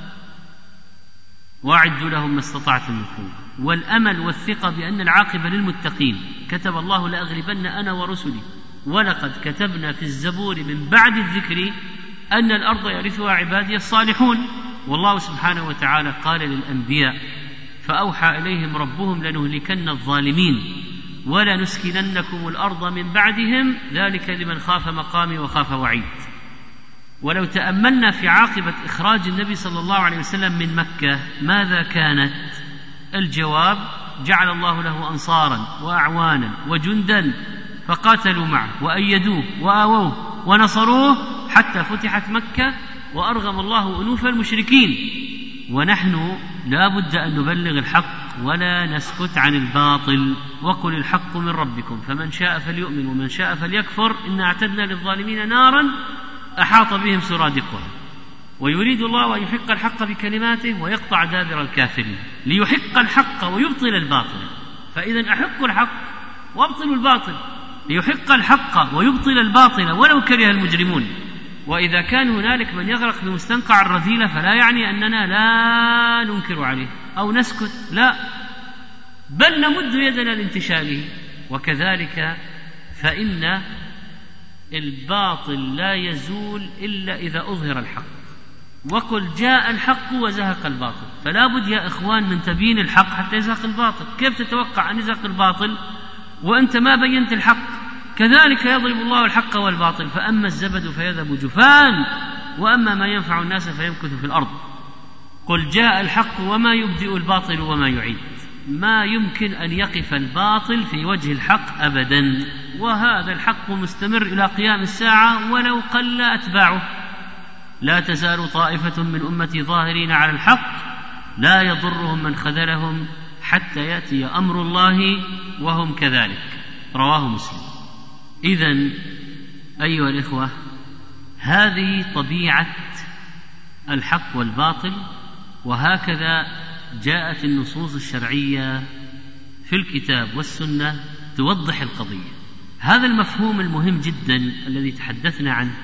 وأعدوا لهم ما استطعتم من قوة، والأمل والثقة بأن العاقبة للمتقين. كتب الله لأغلبن أنا ورسلي ولقد كتبنا في الزبور من بعد الذكر أن الأرض يرثها عبادي الصالحون. والله سبحانه وتعالى قال للأنبياء فأوحى إليهم ربهم لنهلكن الظالمين ولنسكننكم الأرض من بعدهم ذلك لمن خاف مقامي وخاف وعيد. ولو تأملنا في عاقبة إخراج النبي صلى الله عليه وسلم من مكة ماذا كانت؟ الجواب جعل الله له أنصارا وأعوانا وجندا فقاتلوا معه وأيدوه وآووه ونصروه حتى فتحت مكة وأرغم الله أنوف المشركين، ونحن لا بد أن نبلغ الحق ولا نسكت عن الباطل. وقل الحق من ربكم فمن شاء فليؤمن ومن شاء فليكفر إنا أعتدنا للظالمين نارا أحاط بهم سرادقها. ويريد الله أن يحق الحق بكلماته ويقطع دابر الكافرين ليحق الحق ويبطل الباطل. فإذا أحق الحق وابطلوا الباطل، ليحق الحق ويبطل الباطل ولو كره المجرمون. وإذا كان هنالك من يغرق بمستنقع الرذيلة فلا يعني أننا لا ننكر عليه أو نسكت، لا، بل نمد يدنا لانتشاله. وكذلك فإن الباطل لا يزول إلا إذا أظهر الحق. وقل جاء الحق وزهق الباطل، فلا بد يا إخوان من تبيين الحق حتى يزهق الباطل. كيف تتوقع أن يزهق الباطل وأنت ما بينت الحق؟ كذلك يضرب الله الحق والباطل، فأما الزبد فيذهب جفاء وأما ما ينفع الناس فيمكث في الأرض. قل جاء الحق وما يبدئ الباطل وما يعيد. ما يمكن أن يقف الباطل في وجه الحق أبدا، وهذا الحق مستمر إلى قيام الساعة ولو قل أتباعه. لا تزال طائفة من أمتي ظاهرين على الحق لا يضرهم من خذلهم حتى يأتي أمر الله وهم كذلك. رواه مسلم. إذن أيها الإخوة، هذه طبيعة الحق والباطل، وهكذا جاءت النصوص الشرعية في الكتاب والسنة توضح القضية. هذا المفهوم المهم جدا الذي تحدثنا عنه.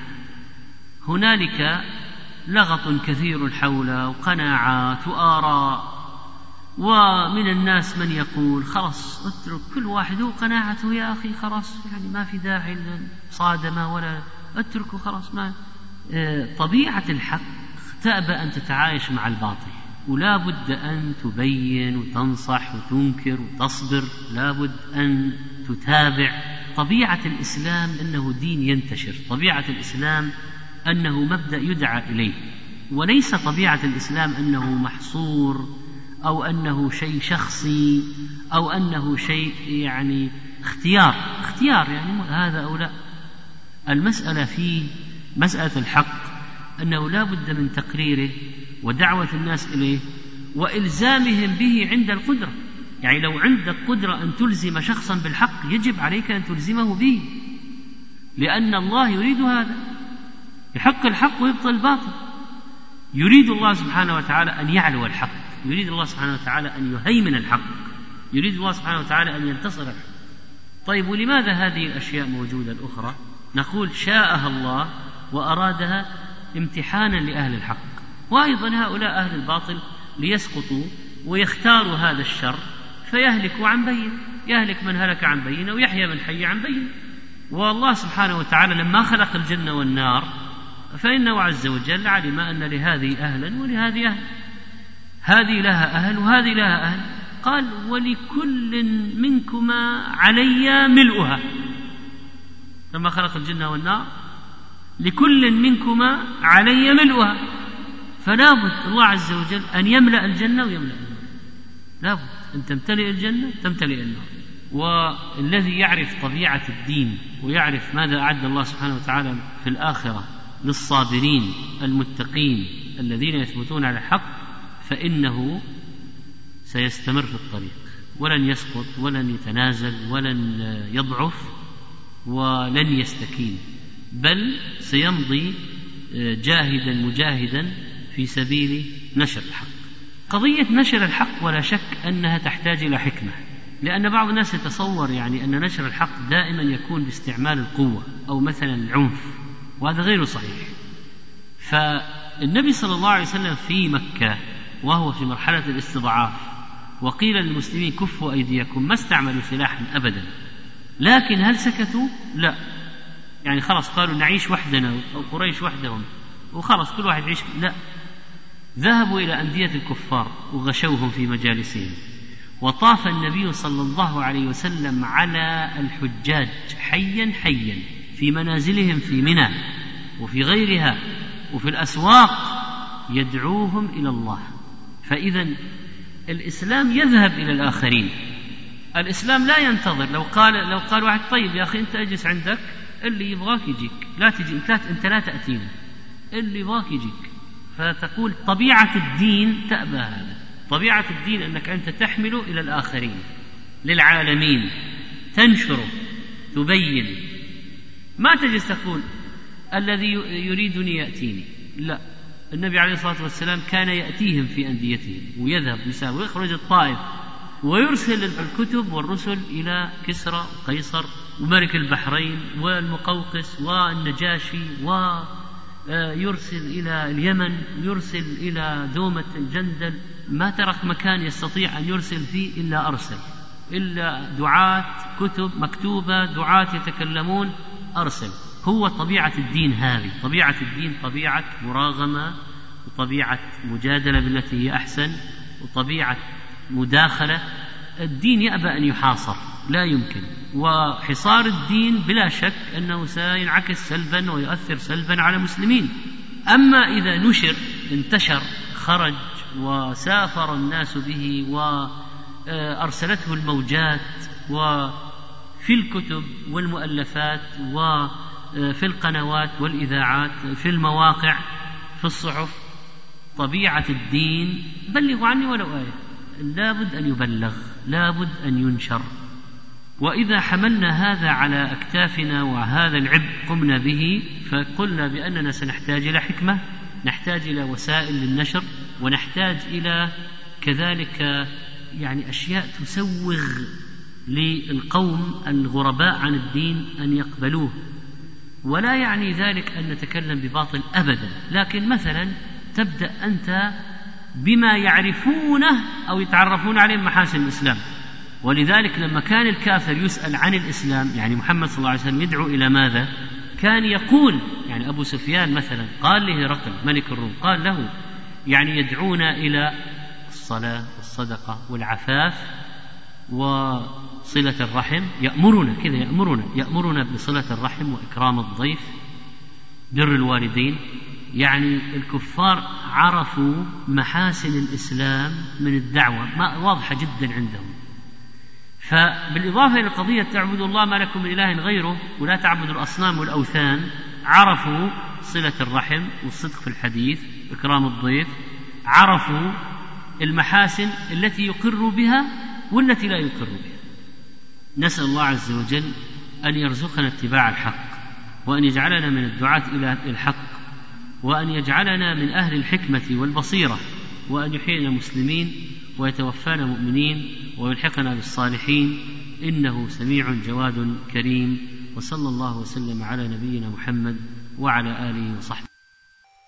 هنالك لغط كثير حوله وقناعات وآراء، ومن الناس من يقول خلاص اترك كل واحد وقناعته يا أخي، خلاص يعني ما في داعي للصادمة ولا اتركه خلاص. ما طبيعة الحق تأبى أن تتعايش مع الباطل، ولا بد أن تبين وتنصح وتنكر وتصبر، لا بد أن تتابع. طبيعة الإسلام أنه دين ينتشر، طبيعة الإسلام أنه مبدأ يدعى إليه، وليس طبيعة الإسلام أنه محصور أو أنه شيء شخصي أو أنه شيء يعني اختيار يعني هذا أو لا. المسألة في مسألة الحق أنه لا بد من تقريره ودعوة الناس إليه وإلزامهم به عند القدرة. يعني لو عندك قدرة أن تلزم شخصا بالحق يجب عليك أن تلزمه به، لأن الله يريد هذا، يحق الحق ويبطل الباطل. يريد الله سبحانه وتعالى أن يعلو الحق، يريد الله سبحانه وتعالى أن يهيمن الحق، يريد الله سبحانه وتعالى أن ينتصر الحق. طيب ولماذا هذه الأشياء موجودة الأخرى؟ نقول شاءها الله وأرادها امتحانا لأهل الحق، وأيضا هؤلاء أهل الباطل ليسقطوا ويختاروا هذا الشر فيهلكوا عن بين، يهلك من هلك عن بين ويحيى من حي عن بين. والله سبحانه وتعالى لما خلق الجنة والنار فإنه عز وجل علم أن لهذه أهلا ولهذه أهل، هذه لها أهل وهذه لها أهل. قال ولكل منكما علي ملؤها. لما خلق الجنة والنار لكل منكما علي ملؤها، فلا بد الله عز وجل أن يملأ الجنة ويملأ النار، لا بد أن تمتلئ الجنة تمتلئ النار. والذي يعرف طبيعة الدين ويعرف ماذا أعد الله سبحانه وتعالى في الآخرة للصابرين المتقين الذين يثبتون على الحق فإنه سيستمر في الطريق ولن يسقط ولن يتنازل ولن يضعف ولن يستكين، بل سيمضي جاهدا مجاهدا في سبيل نشر الحق. قضية نشر الحق ولا شك أنها تحتاج إلى حكمة، لأن بعض الناس يتصور يعني أن نشر الحق دائما يكون باستعمال القوة أو مثلا العنف، وهذا غير صحيح. فالنبي صلى الله عليه وسلم في مكة وهو في مرحلة الاستضعاف وقيل للمسلمين كفوا أيديكم ما استعملوا سلاحا أبدا، لكن هل سكتوا؟ لا، يعني خلاص قالوا نعيش وحدنا أو قريش وحدهم وخلاص كل واحد يعيش، لا، ذهبوا إلى أندية الكفار وغشوهم في مجالسهم. وطاف النبي صلى الله عليه وسلم على الحجاج حيا حيا في منازلهم في منى وفي غيرها وفي الأسواق يدعوهم إلى الله. فإذا الإسلام يذهب إلى الآخرين، الإسلام لا ينتظر. لو قال واحد طيب يا أخي أنت أجلس عندك اللي يبغاك يجيك، لا تجي أنت لا تأتينا، اللي يبغاك يجيك. فتقول طبيعة الدين تأبى هذا. طبيعة الدين أنك أنت تحمله إلى الآخرين، للعالمين، تنشره، تبين. ما تجلس تقول الذي يريدني يأتيني، لا. النبي عليه الصلاة والسلام كان يأتيهم في أنديتهم ويذهب ويخرج الطائف ويرسل الكتب والرسل إلى كسرى وقيصر وملك البحرين والمقوقس والنجاشي، ويرسل إلى اليمن، يرسل إلى دومة الجندل. ما ترك مكان يستطيع أن يرسل فيه إلا أرسل، إلا دعاة كتب مكتوبة، دعاة يتكلمون، أرسل. هو طبيعة الدين هذه. طبيعة الدين طبيعة مراغمة، وطبيعة مجادلة بالتي هي أحسن، وطبيعة مداخلة. الدين يأبى أن يحاصر، لا يمكن. وحصار الدين بلا شك أنه سينعكس سلبا ويؤثر سلبا على المسلمين. أما إذا نشر، انتشر، خرج وسافر الناس به وأرسلته الموجات، وفي الكتب والمؤلفات وفي القنوات والإذاعات، في المواقع، في الصحف، طبيعة الدين بلغوا عني ولو آية، لابد أن يبلغ، لابد أن ينشر. وإذا حملنا هذا على أكتافنا وهذا العبء قمنا به، فقلنا بأننا سنحتاج إلى حكمة، نحتاج إلى وسائل للنشر، ونحتاج إلى كذلك يعني أشياء تسوغ للقوم الغرباء عن الدين أن يقبلوه. ولا يعني ذلك أن نتكلم بباطل أبدا، لكن مثلا تبدأ أنت بما يعرفونه أو يتعرفون عليه من محاسن الإسلام. ولذلك لما كان الكافر يسأل عن الإسلام، يعني محمد صلى الله عليه وسلم يدعو إلى ماذا؟ كان يقول، يعني أبو سفيان مثلا قال له هرقل ملك الروم، قال له يعني يدعونا إلى الصلاة والصدقة والعفاف وصلة الرحم، يأمرنا كذا، يأمرنا بصلة الرحم وإكرام الضيف، بر الوالدين. يعني الكفار عرفوا محاسن الإسلام من الدعوة، واضحة جدا عندهم. فبالإضافة إلى قضية تعبدوا الله ما لكم من إله غيره ولا تعبدوا الأصنام والأوثان، عرفوا صلة الرحم والصدق في الحديث، إكرام الضيف، عرفوا المحاسن التي يقر بها والتي لا يقر بها. نسأل الله عز وجل أن يرزقنا اتباع الحق، وأن يجعلنا من الدعاة إلى الحق، وأن يجعلنا من أهل الحكمة والبصيرة، وأن يحيينا مسلمين ويتوفانا مؤمنين ويلحقنا بالصالحين، إنه سميع جواد كريم. وصلى الله وسلم على نبينا محمد وعلى آله وصحبه.